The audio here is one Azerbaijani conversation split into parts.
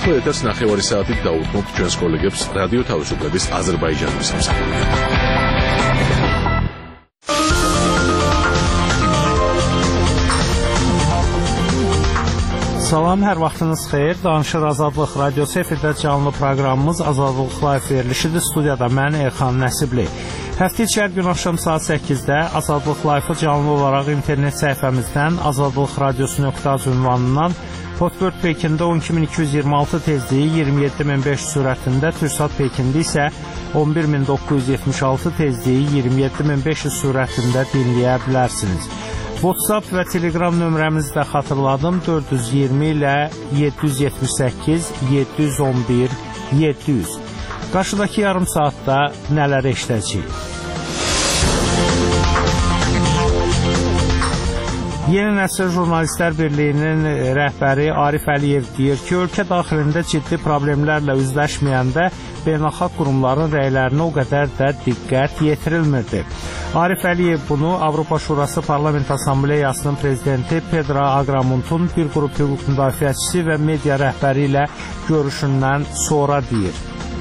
ახლა ეთერს 9 საათით დაუთმობთ ჩვენს კოლეგებს რადიო თავისუფლების აზერბაიჯანის სამსახურით. Salam, hər vaxtınız xeyir. Danışır Azadlıq Radiosu efirdə canlı proqramımız Azadlıq Live verilişidir. Studiyada mən Elxan Nəsibli. Həftə içi hər gün axşam saat 8-də Azadlıq Live-ı canlı olaraq internet səhifəmizdən azadlıqradiosu.az ünvanından Hotbird Pekində 12226 tezliyi 27500 sürətində, Türksat Pekində isə 11976 tezliyi 27500 sürətində dinləyə bilərsiniz. WhatsApp və Telegram nömrəmizi də xatırladım. 420 ilə 778 711 700. Qarşıdakı yarım saatda nələr eşidəcəyik? Yeni Nəsil Jurnalistlər Birliyinin rəhbəri Arif Əliyev deyir ki, ölkə daxilində ciddi problemlərlə üzləşməyəndə beynəlxalq qurumların rəylərinə o qədər də diqqət yetirilmirdi. Arif Əliyev bunu Avropa Şurası Parlament Assambleyasının prezidenti Pedro Agramuntun bir qrup hüquq müdafiəçisi və media rəhbəri ilə görüşündən sonra deyir.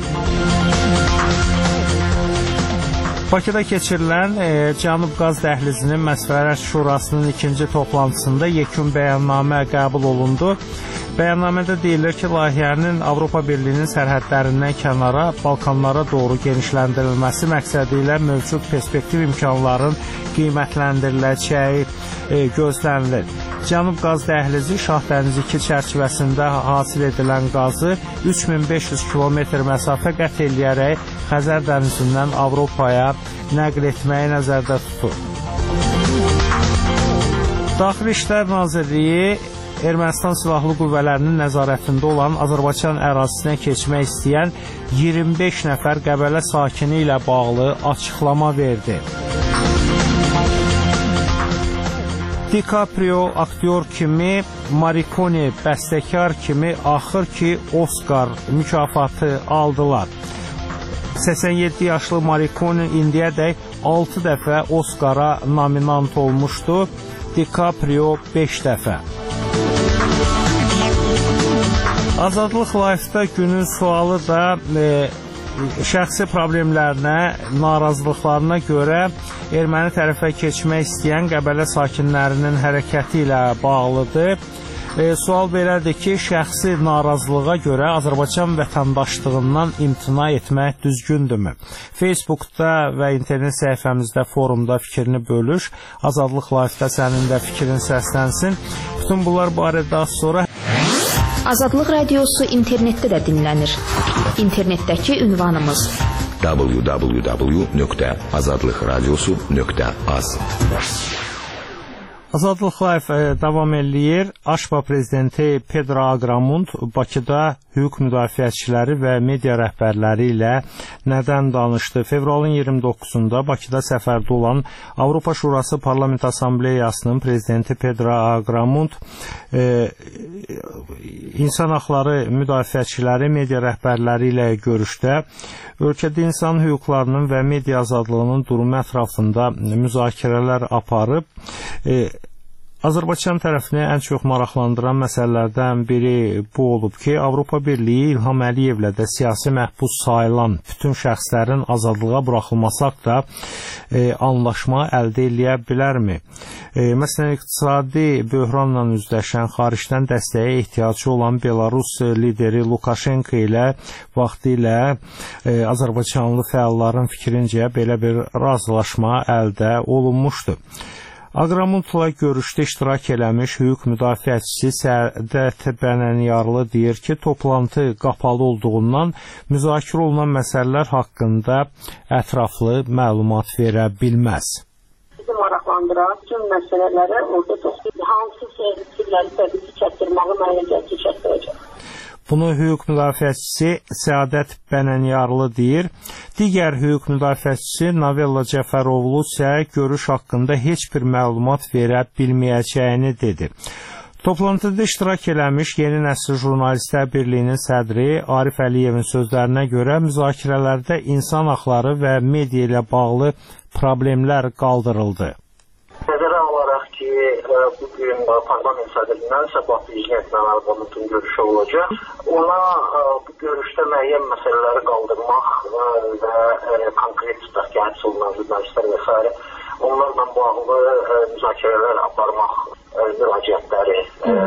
Bakıda keçirilən Cənub Qaz Dəhlizinin Məsləhət Şurasının ikinci toplantısında yekun bəyannamə qəbul olundu. Bəyannamədə deyilir ki, layihənin Avropa Birliyinin sərhədlərindən kənara Balkanlara doğru genişləndirilməsi məqsədi ilə mövcud perspektiv imkanların qiymətləndiriləcəyi gözlənilir. Cənub Qaz Dəhlizi Şah Dənizi 2 çərçivəsində hasil edilən qazı 3500 kilometr məsafə qət eləyərək Xəzər dənizindən Avropaya nəql etməyi nəzərdə tutur. Daxili İşlər Nazirliyi Ermənistan Silahlı Qüvvələrinin nəzarətində olan Azərbaycan ərazisinə keçmək istəyən 25 nəfər Qəbələ sakini ilə bağlı açıqlama verdi. DiCaprio aktyor kimi, Morricone bəstəkar kimi axır ki Oscar mükafatı aldılar. 87 yaşlı Morricone indiyədək 6 dəfə Oscara nominant olmuşdu, DiCaprio 5 dəfə. Azadlıq Live-da günün sualı da şəxsi problemlərinə, narazılıqlarına görə erməni tərəfə keçmək istəyən Qəbələ sakinlərinin hərəkəti ilə bağlıdır. Sual belədir ki, şəxsi narazılığa görə Azərbaycan vətəndaşlığından imtina etmək düzgündürmü? Facebookda və internet səhifəmizdə, forumda fikrini bölüş. Azadlıq Live-da sənin də fikrin səslənsin. Bütün bunlar barədə az sonra Azadlıq Radiosu internetdə də dinlənir. İnternetdəki ünvanımız www.azadlıqradiosu.az. Azadlıq Live davam eləyir. AŞPA prezidenti Pedro Agramunt Bakıda hüquq müdafiəçiləri və media rəhbərləri ilə nədən danışdı? Fevralın 29-da Bakıda səfərdə olan Avropa Şurası Parlament Assambleyasının prezidenti Pedro Agramunt insan haqları müdafiəçiləri, media rəhbərləri ilə görüşdə ölkədə insan hüquqlarının və media azadlığının durumu ətrafında müzakirələr aparıb. Azərbaycan tərəfini ən çox maraqlandıran məsələlərdən biri bu olub ki, Avropa Birliyi İlham Əliyevlə də siyasi məhbus sayılan bütün şəxslərin azadlığa buraxılması haqda anlaşma əldə eləyə bilərmi? Məsələn, iqtisadi böhranla üzləşən, xaricdən dəstəyə ehtiyacı olan Belarus lideri Lukashenko ilə vaxtilə azərbaycanlı fəalların fikrincə belə bir razılaşma əldə olunmuşdu. Agramuntla görüşdə iştirak eləmiş hüquq müdafiəçisi Səadət Bənəniyarlı deyir ki, toplantı qapalı olduğundan müzakirə olunan məsələlər haqqında ətraflı məlumat verə bilməz. Bizi maraqlandıran tüm məsələləri orada hansı səhvləri təbii ki, çatdırmağı müəyyən çatdıracaq. Bunu hüquq müdafiəçisi Səadət Bənəniyarlı deyir. Digər hüquq müdafiəçisi Novella Cəfərovlu isə görüş haqqında heç bir məlumat verə bilməyəcəyini dedi. Toplantıda iştirak eləmiş Yeni Nəsil Jurnalistlər Birliyinin sədri Arif Əliyevin sözlərinə görə müzakirələrdə insan haqları və media ilə bağlı problemlər qaldırıldı. Nəzərə alaraq ki, bugün parlament sədrindən Sabah prezidentlə Arvamuntun görüşü olacaq. Ona bu görüşdə müəyyən məsələləri qaldırmaq və konkret tutaq ki, həbs olunan jurnalistlər və s. onlarla bağlı müzakirələr aparmaq müraciətləri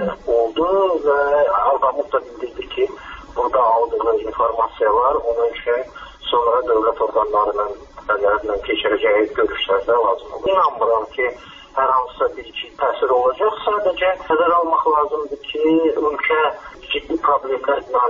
oldu və Arvamut da bildirdi ki, burada aldığı informasiya var, onun üçün sonra dövlət orqanlarının keçirəcəyi görüşlərdə lazım olur. İnanmıram ki, hər hansısa bir-iki təsir olacaq. Sadəcə nəzərə almaq lazımdır ki, ölkə ciddi problemlərlə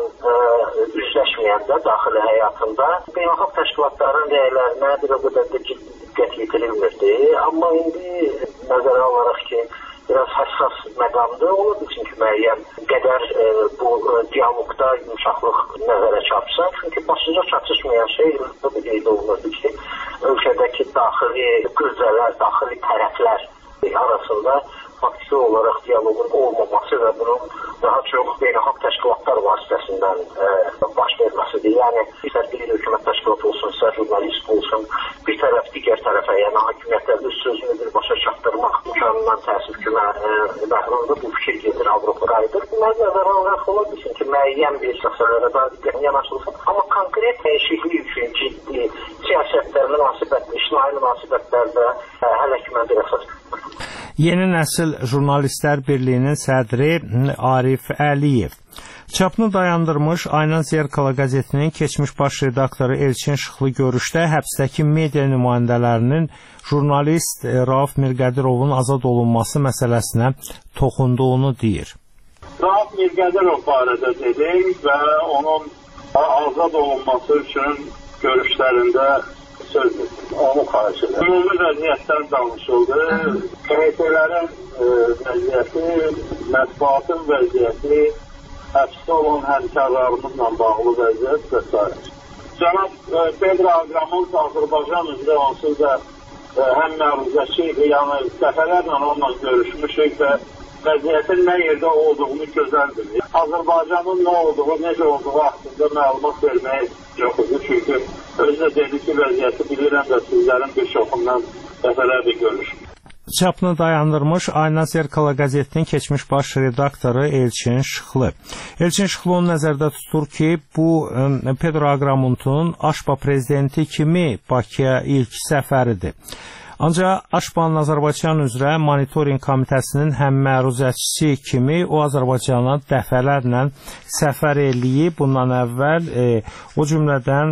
üzləşməyəndə daxili həyatında beynəlxalq təşkilatların rəylərinə bir o qədər də ciddi diqqət yetirilmirdi. Amma indi nəzərə alaraq ki, biraz həssas məqamdır, ola bilsin ki, müəyyən qədər bu diyaloqda yumuşaqlıq nəzərə çarpsa. Çünki başlıca çatışmayan şey da qeyd olunurdu ki, ölkədəki daxili qüvvələr, daxili tərəflər arasında faktiki olaraq diyaloqun olmaması və bunun daha çox beynəlxalq təşkilatlar vasitəsindən baş verməsidir. Yəni, istər bir hökumət təşkilatı olsun, istər jurnalist olsun, bir tərəf digər tərəfə, yəni hakimiyyətlər öz sözünü birbaşa çatdırmaq imkanından təəssüf ki, məhrumda bu fikir gedir, Avropa qayıdır. Bunlar nəzərə alaraq ola bilsin ki, müəyyən bir məsələlərə daha diqqətin yanaşılsın. Amma konkret dəyişiklik üçün ciddi siyasətlər, münasibətlər, ictimai münasibətlərdə hələ ki mən bir əsas. Yeni Nəsil Jurnalistlər Birliyinin sədri Arif Əliyev çapını dayandırmış Ayna Zerkala qəzetinin keçmiş baş redaktoru Elçin Şıxlı görüşdə həbsdəki media nümayəndələrinin jurnalist Rauf Mirqədirovun azad olunması məsələsinə toxunduğunu deyir. Rauf Mirqədirov barədə dedim və onun azad olunması üçün görüşlərində söz onu xahiş edir. Ümumi vəziyyətdən danışıldı. KHT-lərin vəziyyəti, mətbuatın vəziyyəti, həbsdə olan həmkarlarımızla bağlı vəziyyət və s. Cənab Pedro Agramont Azərbaycan üzrə onsuz da həm məruzəçi, yəni dəfələrlə onunla görüşmüşük və vəziyyətin nə yerdə olduğunu gözəldir. Azərbaycanın nə olduğu, necə olduğu haqqında məlumat verməyə yoxdur. Çünki özü də dedi ki, vəziyyəti bilirəm və sizlərin bir çoxundan dəfələrlə görüşmüşük. Çapını dayandırmış Ayna Zerkala qəzetinin keçmiş baş redaktoru Elçin Şıxlı. Elçin Şıxlı onu nəzərdə tutur ki, bu Pedro Agramontun AŞPA prezidenti kimi Bakıya ilk səfəridir. Ancaq AŞPA-nın Azərbaycan üzrə monitoring komitəsinin həm məruzəçisi kimi o Azərbaycana dəfələrlə səfər eləyib. Bundan əvvəl o cümlədən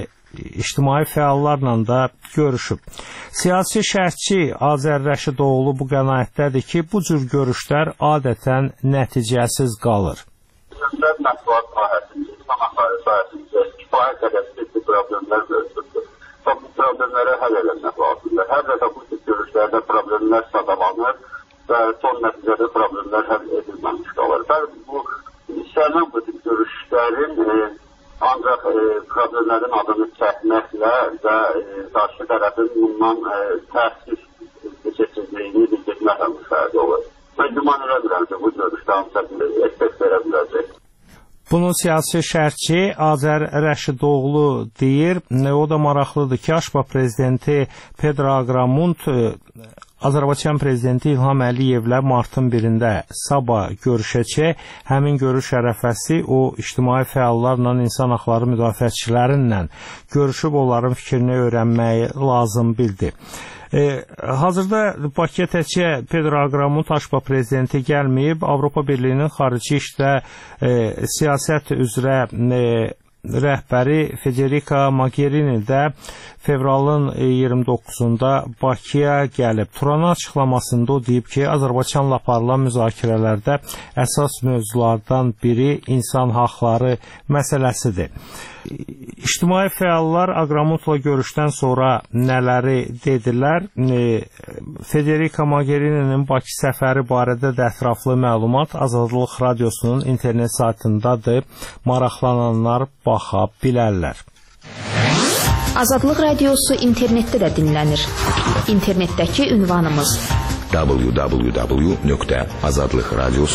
ictimai fəallarla da görüşüb. Siyasi şərhçi Azər Rəşidoğlu bu qənaətdədir ki, bu cür görüşlər adətən nəticəsiz qalır. Mətbuat sahəsində, kifayət qədər ciddi problemlər mövcuddur. Bu problemlərə həll eləmək lazımdır. Hər dəfə bu tip görüşlərdə problemlər sadalanır və son nəticədə problemlər həll edilməmiş qalır. Bu istənilən bu tip görüşlərin ancaq problemlərin adını çəkməklə və qarşı tərəfin bundan təsir seçilməyini bildirməklə müşahidə olur. Mən güman edirəm ki, bu görüşdə hansısa bir effekt verə biləcək. Bunu siyasi şərhçi Azər Rəşidoğlu deyir. O da maraqlıdır ki, AŞPA prezidenti Pedro Agramont Azərbaycan prezidenti İlham Əliyevlə martın 1-də sabah görüşəcək. Həmin görüş ərəfəsi o ictimai fəallarla, insan haqları müdafiəçilərinlə görüşüb onların fikrini öyrənməyi lazım bildi. Hazırda Bakıya təkcə Pedro Agramont AŞPA prezidenti gəlməyib. Avropa Birliyinin xarici işdə siyasət üzrə rəhbəri Federica Mogherini də fevralın 29-da Bakıya gəlib. Turanın açıqlamasında o deyib ki, Azərbaycanla aparılan müzakirələrdə əsas mövzulardan biri insan haqları məsələsidir. İctimai fəallar Agramontla görüşdən sonra nələri dedilər? Federica Mogherininin Bakı səfəri barədə də ətraflı məlumat Azadlıq Radiosunun internet saytındadır. Maraqlananlar baxa bilərlər. Azadlıq Radiosu internetdə də dinlənir. İnternetdəki ünvanımız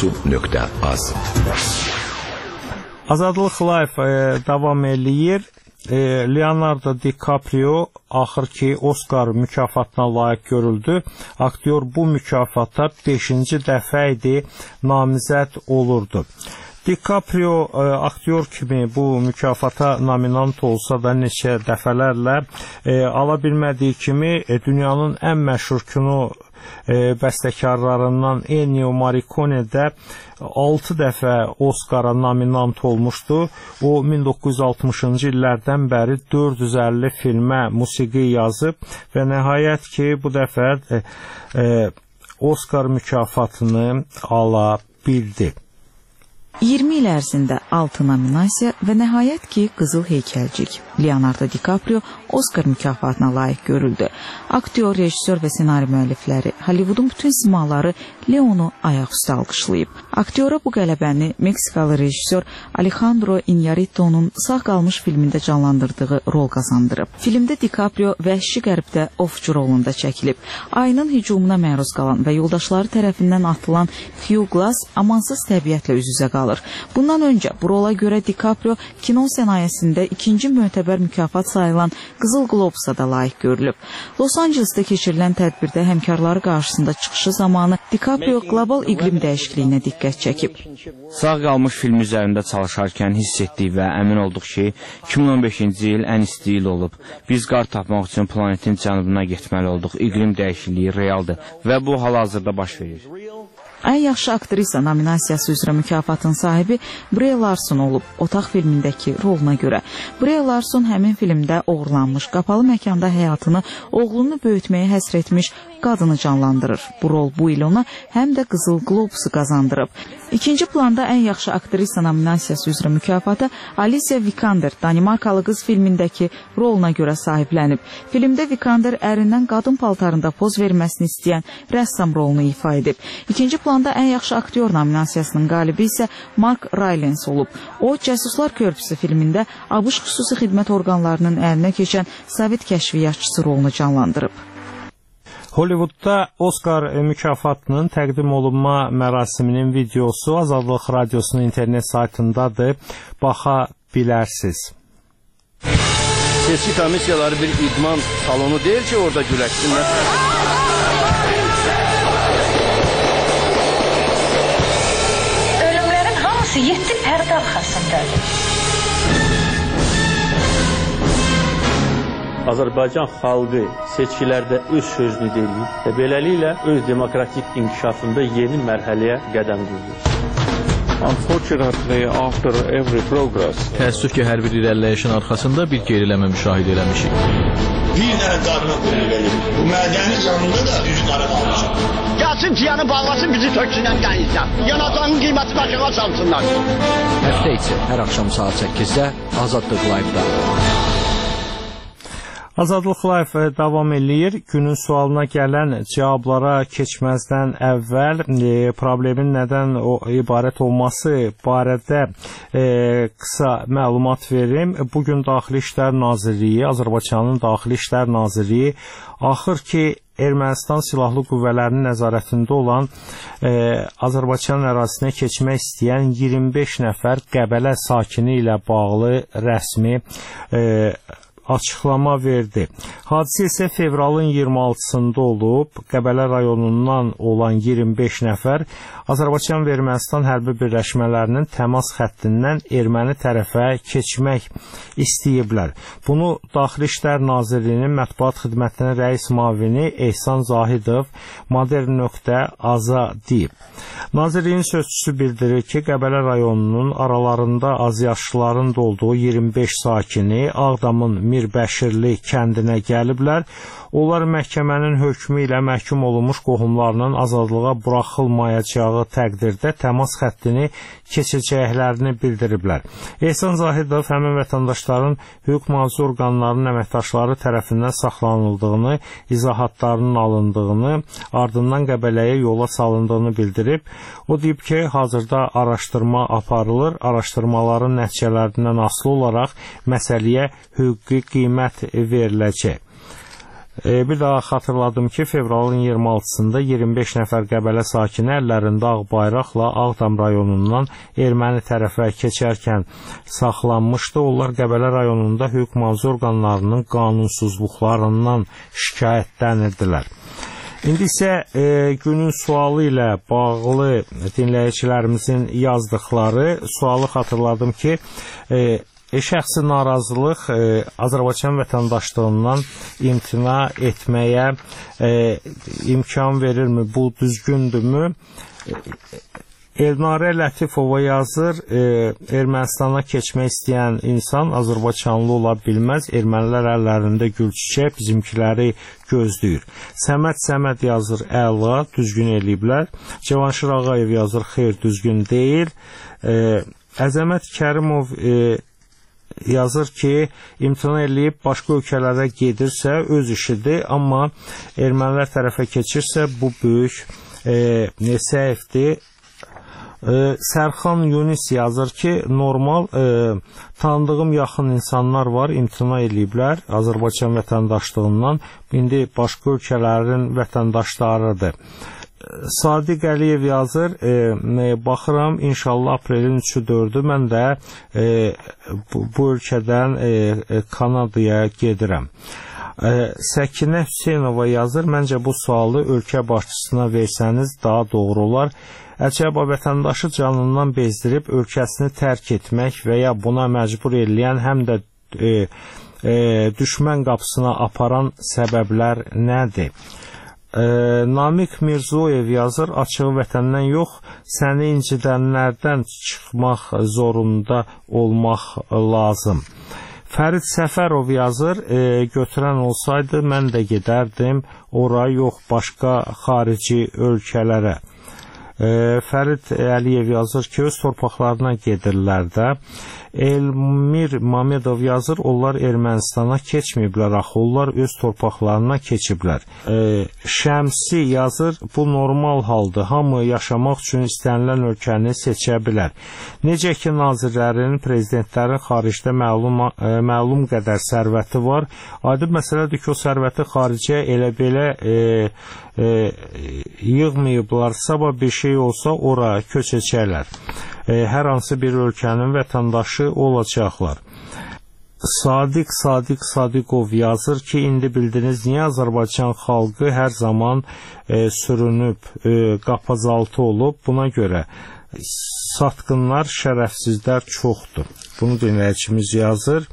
www.azadlıqradiosu.az. Azadlıq Live davam eləyir. Leonardo DiCaprio axır ki Oscar mükafatına layiq görüldü. Aktyor bu mükafata 5-ci dəfə idi namizəd olurdu. DiCaprio aktyor kimi bu mükafata nominant olsa da neçə dəfələrlə ala bilmədiyi kimi dünyanın ən məşhur kino bəstəkarlarından Ennio Morricone də 6 dəfə Oscara nominant olmuşdu. O 1960-cı illərdən bəri 450 filmə musiqi yazıb və nəhayət ki bu dəfə Oscar mükafatını ala bildi. 20 il ərzində 6 nominasiya və nəhayət ki Qızıl Heykəlcik. Leonardo DiCaprio Oscar mükafatına layiq görüldü. Aktyor, rejissor və ssenari müəllifləri, Hollywoodun bütün simaları Leonu ayaqüstə alqışlayıb. Aktyora bu qələbəni Meksikalı rejissor Alejandro Iñárritu'nun Sağ qalmış filmində canlandırdığı rol qazandırıb. Filmdə DiCaprio vəhşi qərbdə ovçu rolunda çəkilib. Ayının hücumuna məruz qalan və yoldaşları tərəfindən atılan Hugh Glass amansız təbiətlə üz-üzə qalır. Bundan öncə bu rola görə DiCaprio kino sənayesində ikinci mötəbər mükafat sayılan Qızıl Globusa da layiq görülüb. Los Angeles'da keçirilən tədbirdə həmkarları qarşısında çıxışı zamanı DiCaprio qlobal iqlim dəyişikliyinə diqqət çəkib. Sağ qalmış film üzərində çalışarkən hiss etdik və əmin olduq ki, 2015-ci il ən isti il olub. Biz qar tapmaq üçün planetin cənubuna getməli olduq. İqlim dəyişikliyi realdır və bu hal-hazırda baş verir. Ən yaxşı aktrisa nominasiyası üzrə mükafatın sahibi Brie Larson olub, Otaq filmindəki roluna görə. Brie Larson həmin filmdə oğurlanmış, qapalı məkanda həyatını oğlunu böyütməyə həsr etmiş qadını canlandırır. Bu rol bu il ona həm də Qızıl Globusu qazandırıb. İkinci planda ən yaxşı aktrisa nominasiyası üzrə mükafata Alicia Vikander Danimarkalı qız filmindəki roluna görə sahiblənib. Filmdə Vikander ərindən qadın paltarında poz verməsini istəyən rəssam rolunu ifa edib. İkinci planda ən yaxşı aktyor nominasiyasının qalibi isə Mark Rylance olub. O, Cəsuslar Körpüsü filmində ABŞ xüsusi xidmət orqanlarının əlinə keçən Sovet kəşfiyyatçısı rolunu canlandırıb. Hollywoodda Oscar mükafatının təqdim olunma mərasiminin videosu Azadlıq Radiosunun internet saytındadır. Baxa bilərsiniz. Seçki komissiyaları bir idman salonu deyil ki, orada güləşsinlər. Ölümlərin hamısı 7 pərdə arxasındadır. Azərbaycan xalqı seçkilərdə öz sözünü deyir və beləliklə öz demokratik inkişafında yeni mərhələyə qədəm qoyur. Unfortunately, after every progress, təəssüf ki, hər bir irəliləyişin arxasında bir geriləmə müşahidə eləmişik. Bir dənə qadına qulluq edir. Bu mədəni canında da üzün arada almışam. Gəlsin tiyanı bağlasın, bizi töksünən dəyilsən. Yanacağının qiyməti başına çalsınlar. Həftə içi hər axşam saat 8-də Azadlıq Live-da. Azadlıq Live davam eləyir. Günün sualına gələn cavablara keçməzdən əvvəl problemin nədən ibarət olması barədə qısa məlumat verim. Bugün Daxili İşlər Nazirliyi, Azərbaycanın Daxili İşlər Nazirliyi axır ki, Ermənistan silahlı qüvvələrinin nəzarətində olan Azərbaycan ərazisinə keçmək istəyən 25 nəfər Qəbələ sakini ilə bağlı rəsmi açıqlama verdi. Hadisə isə fevralın 26-sında olub. Qəbələ rayonundan olan 25 nəfər Azərbaycan və Ermənistan hərbi birləşmələrinin təmas xəttindən erməni tərəfə keçmək istəyiblər. Bunu Daxili İşlər Nazirliyinin mətbuat xidmətinin rəis müavini Ehsan Zahidov Modern.az-a deyib. Nazirliyin sözçüsü bildirir ki, Qəbələ rayonunun aralarında azyaşlıların da olduğu 25 sakini Ağdamın Mirbəşirli kəndinə gəliblər. Onlar məhkəmənin hökmü ilə məhkum olunmuş qohumlarının azadlığa buraxılmayacağı təqdirdə təmas xəttini keçəcəklərini bildiriblər. Ehsan Zahidov həmin vətəndaşların hüquq mühafizə orqanlarının əməkdaşları tərəfindən saxlanıldığını, izahatlarının alındığını, ardından Qəbələyə yola salındığını bildirib. O deyib ki, hazırda araşdırma aparılır, araşdırmaların nəticələrindən asılı olaraq məsələyə hüquqi qiymət veriləcək. Bir daha xatırladım ki, fevralın 26-sında 25 nəfər Qəbələ sakini əllərində ağ bayraqla Ağdam rayonundan erməni tərəfə keçərkən saxlanmışdı. Onlar Qəbələ rayonunda hüquq-mühafizə orqanlarının qanunsuzluqlarından şikayətlənirdilər. İndi isə günün sualı ilə bağlı dinləyicilərimizin yazdıqları sualı xatırladım ki, şəxsi narazılıq Azərbaycan vətəndaşlığından imtina etməyə imkan verirmi? Bu düzgündürmü? Elnarə Lətifova yazır, Ermənistana keçmək istəyən insan Azərbaycanlı ola bilməz, ermənilər əllərində gül çiçək bizimkiləri gözləyir. Səməd yazır, əla, düzgün eləyiblər. Cavanşir Ağayev yazır, xeyr, düzgün deyil. Əzəmət Kərimov yazır ki, imtina eləyib başqa ölkələrə gedirsə öz işidir, amma ermənilər tərəfə keçirsə bu böyük səhvdir. Sərxan Yunis yazır ki, normal tanıdığım yaxın insanlar var, imtina eləyiblər Azərbaycan vətəndaşlığından, indi başqa ölkələrin vətəndaşlarıdır. Sadiq Əliyev yazır, baxıram, inşallah aprelin 3-4-ü mən də bu ölkədən Kanadaya gedirəm. Səkinə Hüseynova yazır, məncə bu sualı ölkə başçısına versəniz daha doğru olar. Əcəba vətəndaşı canından bezdirib ölkəsini tərk etmək və ya buna məcbur eləyən, həm də düşmən qapısına aparan səbəblər nədir? Namiq Mirzoyev yazır, açığı vətəndən yox, səni incidənlərdən çıxmaq zorunda olmaq lazım. Fərid Səfərov yazır, götürən olsaydı mən də gedərdim ora, yox başqa xarici ölkələrə. Fərid Əliyev yazır ki, öz torpaqlarına gedirlər də. Elmir Mamedov yazır, onlar Ermənistana keçməyiblər, axı onlar öz torpaqlarına keçiblər. Şəmsi yazır, bu normal haldır, hamı yaşamaq üçün istənilən ölkəni seçə bilər. Necə ki, nazirlərin, prezidentlərin xaricdə məlum qədər sərvəti var, aydın məsələdir ki, o sərvəti xaricə elə belə yığmayıblar, sabah bir şey olsa ora köçəcəklər. Hər hansı bir ölkənin vətəndaşı olacaqlar. Sadiqov yazır ki, indi bildiniz niyə Azərbaycan xalqı hər zaman sürünüb, qapazaltı olub, buna görə satqınlar, şərəfsizlər çoxdur. Bunu dinləyicimiz yazır.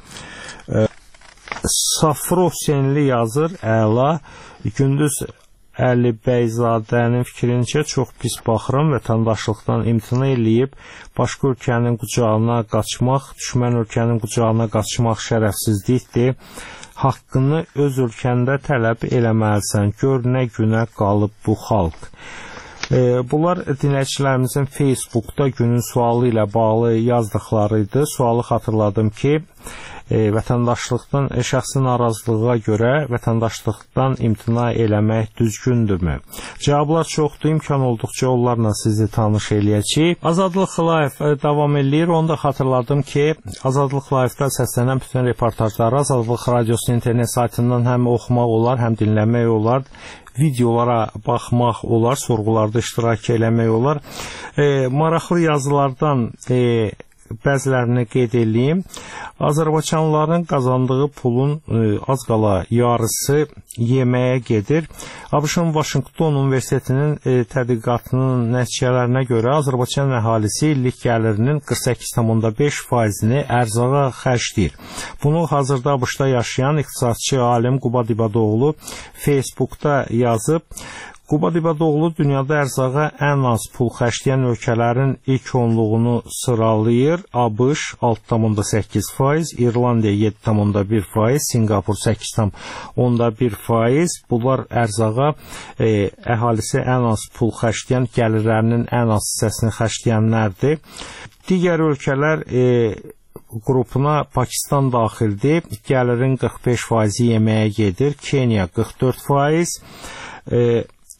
Safro Hüseynli yazır, əla, Gündüz Əli Bəyzadənin fikrincə çox pis baxıram, vətəndaşlıqdan imtina eləyib, başqa ölkənin qucağına qaçmaq, düşmən ölkənin qucağına qaçmaq şərəfsizlikdir. Haqqını öz ölkəndə tələb eləməlisən, gör nə günə qalıb bu xalq. Bunlar dinləyicilərimizin Facebookda günün sualı ilə bağlı yazdıqlarıydı. Sualı xatırladım ki, vətəndaşlıqdan şəxsi narazılığa görə vətəndaşlıqdan imtina eləmək düzgündürmü? Cavablar çoxdur, imkan olduqca onlarla sizi tanış eləyəcəyik. Azadlıq Live davam eləyir. Onu da xatırladım ki, Azadlıq Live-da səslənən bütün reportajları Azadlıq Radiosunun internet saytından həm oxumaq olar, həm dinləmək olar. Videolara baxmaq olar, sorğularda iştirak eləmək olar. Maraqlı yazılardan bəzilərini qeyd edeyim. Azərbaycanlıların qazandığı pulun az qala yarısı yeməyə gedir. ABŞ-ın Vaşinqton Universitetinin tədqiqatının nəticələrinə görə Azərbaycan əhalisi illik gəlirinin 48,5%-ni ərzağa xərcləyir. Bunu hazırda ABŞ-da yaşayan iqtisadçı alim Quba Dibadoğlu Facebookda yazıb. Quba Dibadoğlu dünyada ərzağa ən az pul xərcləyən ölkələrin ilk onluğunu sıralayır. ABŞ 6,8%, İrlandiya 7,1%, Singapur 8,1%. Bunlar ərzağa əhalisi ən az pul xərcləyən, gəlirlərinin ən az hissəsini xərcləyənlərdir. Digər ölkələr qrupuna Pakistan daxildir. Gəlirin 45%-i yeməyə gedir. Kenya 44%.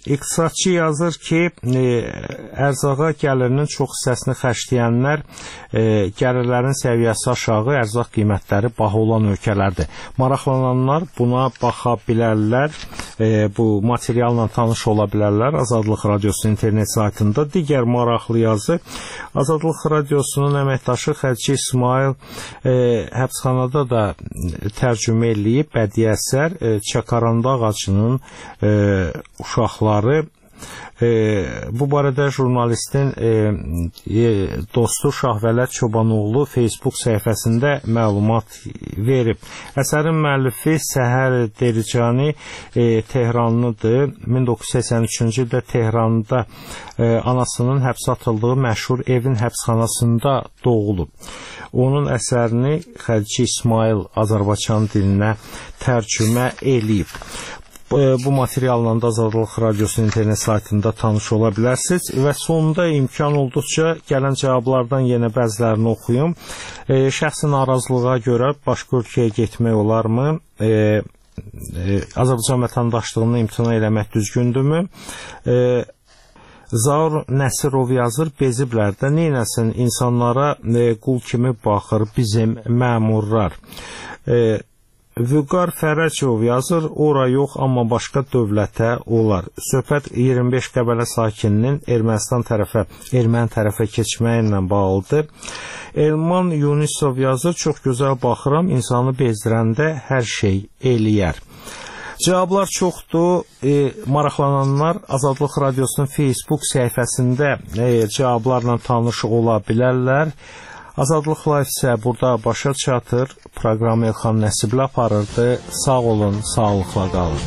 İqtisadçı yazır ki, ərzağa gəlirinin çox hissəsini xərcləyənlər gəlirlərin səviyyəsi aşağı, ərzaq qiymətləri baha olan ölkələrdir. Maraqlananlar buna baxa bilərlər, bu materialla tanış ola bilərlər Azadlıq Radiosu internet saytında. Digər maraqlı yazı, Azadlıq Radiosunun əməkdaşı Xədicə İsmail həbsxanada da tərcümə eləyib bədii əsər Çakaranda ağacının uşaqları. Bu barədə jurnalistin dostu Şahvələt Çobanoğlu Facebook səhifəsində məlumat verib. Əsərin müəllifi Səhər Dericani Tehranlıdır. 1983-cü ildə Tehranda anasının həbsə atıldığı məşhur evin həbsxanasında doğulub. Onun əsərini Xədicə İsmail Azərbaycan dilinə tərcümə eləyib. Bu materialla da Azadlıq Radiosunun internet saytında tanış ola bilərsiniz və sonunda imkan olduqca gələn cavablardan yenə bəzilərini oxuyum. Şəxsi narazılığa görə başqa ölkəyə getmək olarmı? Azərbaycan vətəndaşlığını imtina eləmək düzgündürmü? Zaur Nəsirov yazır, beziblər də neynəsin, insanlara qul kimi baxır bizim məmurlar. Vüqar Fərəcov yazır, ora yox, amma başqa dövlətə olar. Söhbət 25 Qəbələ sakininin erməni tərəfə keçməyi ilə bağlıdır. Elman Yunisov yazır, çox gözəl baxıram, insanı bezdirəndə hər şey eləyər. Cavablar çoxdur. Maraqlananlar Azadlıq Radiosunun Facebook səhifəsində cavablarla tanış ola bilərlər. Azadlıq Live isə burada başa çatır. Proqramı Elxan Nəsiblə aparırdı. Sağ olun, sağlıqla qalın.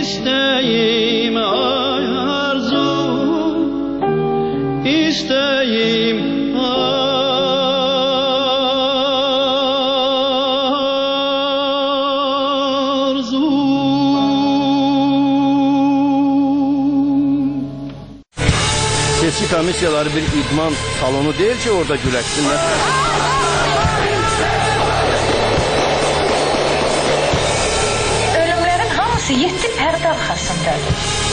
İstəyim arzum, istəyim Seçki komissiyaları bir idman salonu değil ki orada güləşsinlər. Ölümlərin hamısı 7 pərdə arxasındadır.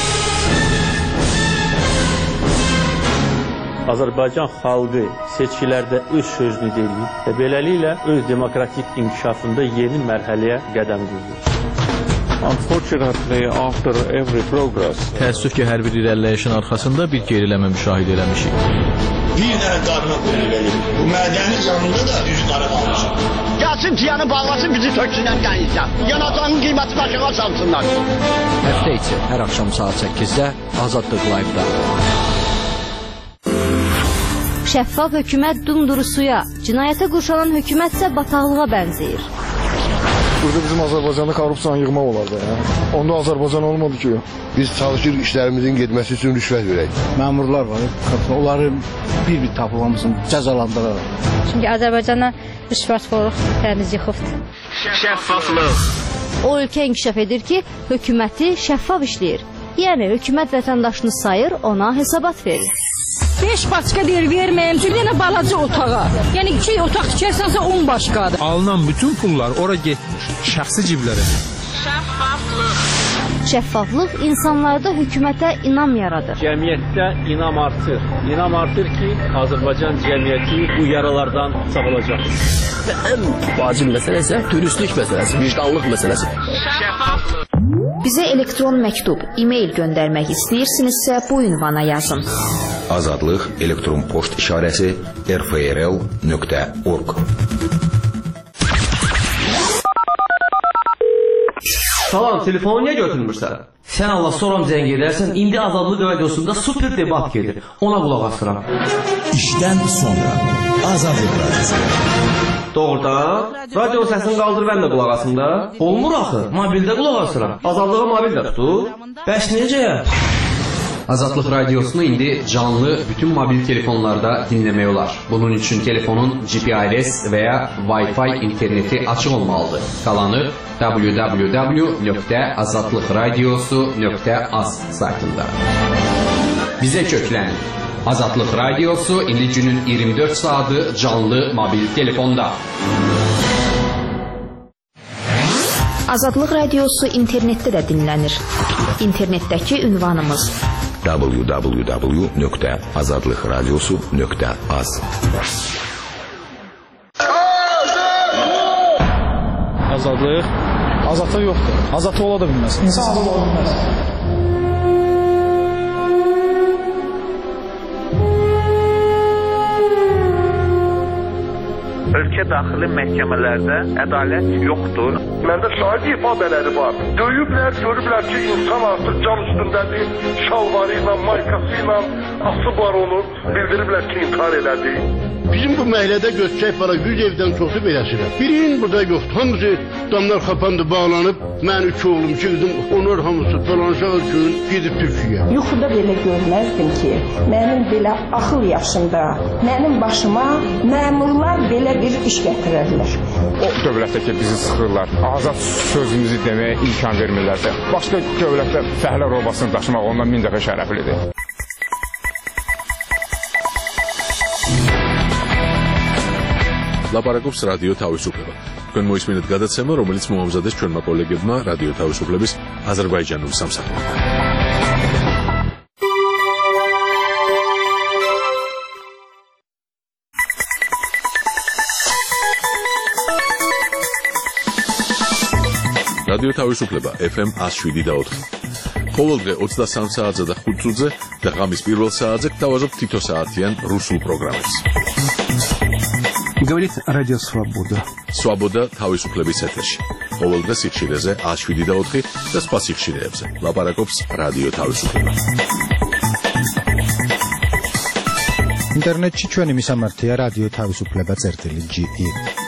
Azərbaycan xalqı seçkilərdə öz sözünü deyir və beləliklə öz demokratik inkişafında yeni mərhələyə qədəm qoyur. Unfortunately, after every progress, təəssüf ki, hər bir irəliləyişin arxasında bir geriləmə müşahidə eləmişik. Bir dənə qarına qoyulur. Bu mədəni canında da üzü qara qalmışıq. Gəlsin tiyanı bağlasın, bizi töksünlər qənizdən. Yanacağın qiyməti başına salsınlar. Həftə içi hər axşam saat 8-də Azadlıq Live-da. Şəffaf hökumət dumdurusuya, cinayətə qurşanan hökumətsə bataqlığa bənzəyir. Burada bizim Azərbaycanda korrupsiyanı yığmaq olardı. Onda Azərbaycan olmadı ki. Biz çalışır işlərimizin getməsi üçün rüşvət verək. Məmurlar var, onları bir-bir tapılmasın, cəzalandıraraq. Çünki Azərbaycana rüşvətxorluq təmiz yıxıbdır. Şəffaflıq. O ölkə inkişaf edir ki, hökuməti şəffaf işləyir. Yəni hökumət vətəndaşını sayır, ona hesabat verir. 5 başqa deyir verməyim, çünki yenə balaca otağa. Yəni 2 otaq tikərsənsə 10 başqadır. Alınan bütün pullar ora getmiş, şəxsi ciblərə. Şəffaflıq. Şəffaflıq insanlarda hökumətə inam yaradır. Cəmiyyətdə inam artır. İnam artır ki, Azərbaycan cəmiyyəti bu yaralardan sağalacaq. Və ən vacib məsələ isə dürüstlük məsələsi, vicdanlıq məsələsi. Şəffaflıq. Bizə elektron məktub, e-mail göndərmək istəyirsinizsə bu ünvana yazın. Azadlıq elektron poçt işarəsi rfrl.org. Salam, telefonu niyə götürmürsən? Sən Allah soram zəng edərsən, indi Azadlıq radiosunda super debat gedir. Ona qulaq asıram. İşdən sonra Azadlıq radiosu. Doğrudan, radio səsini qaldır və də qulaq asın da. Olmur axı, mobildə qulaq asıram. Azadlığı mobildə tutur. Bəs necə? Azadlıq radiosunu indi canlı bütün mobil telefonlarda dinləmək olar. Bunun üçün telefonun GPRS və ya Wi-Fi interneti açıq olmalıdır. Qalanı www.azadlıqradiosu.az saytında. Bizə köklənin. Azadlıq radiosu indi günün 24 saatı canlı mobil telefonda. Azadlıq radiosu internetdə də dinlənir. İnternetdəki ünvanımız www.azadlıqradiosu.az. Azadlıq? Azadlıq yoxdur. Azadlıq ola da bilməz. İnsan azad ola bilməz. Ölkə daxili məhkəmələrdə ədalət yoxdur. Məndə şahid ifadeləri var. Döyüblər, görüblər ki, insan artıq can üstündədir. Şalvarı ilə, maykası ilə asıb var onu. Bildiriblər ki, intihar elədi. Bizim bu məhəllədə göstərək var, 100 evdən çoxu beləsidir. Birinin burada yoxdur. Hamısı damlar kapandı, bağlanıb. Mən 3 oğlum, 2 qızım, onlar hamısı dolanışaq üçün gedib Türkiyəyə. Yuxuda belə görməzdim ki, mənim belə axıl yaşında, mənim başıma məmurlar belə bir iş gətirərlər. O dövlətdə ki, bizi sıxırlar, azad sözümüzü deməyə imkan vermirlərsə, başqa dövlətdə fəhlə robasını daşımaq ondan 1000 dəfə şərəflidir. ლაპარაკობს რადიო თავისუფლება. თქვენ მოისმინეთ გადაცემა, რომელიც მოამზადეს ჩვენმა კოლეგებმა რადიო თავისუფლების აზერბაიჯანული სამსახური. რადიო თავისუფლება FM 107.4. ყოველდღე 23 საათზე და 5 წუთზე და ღამის პირველ საათზე გთავაზობთ თითო საათიან რუსულ პროგრამებს. Говорит Радио Свобода. Свобода თავისუფლების ეთერში. ყოველდღე სიხშირეზე 107.4 და სხვა სიხშირეებზე. ლაპარაკობს რადიო თავისუფლება. ინტერნეტში ჩვენი მისამართია რადიო თავისუფლება.ge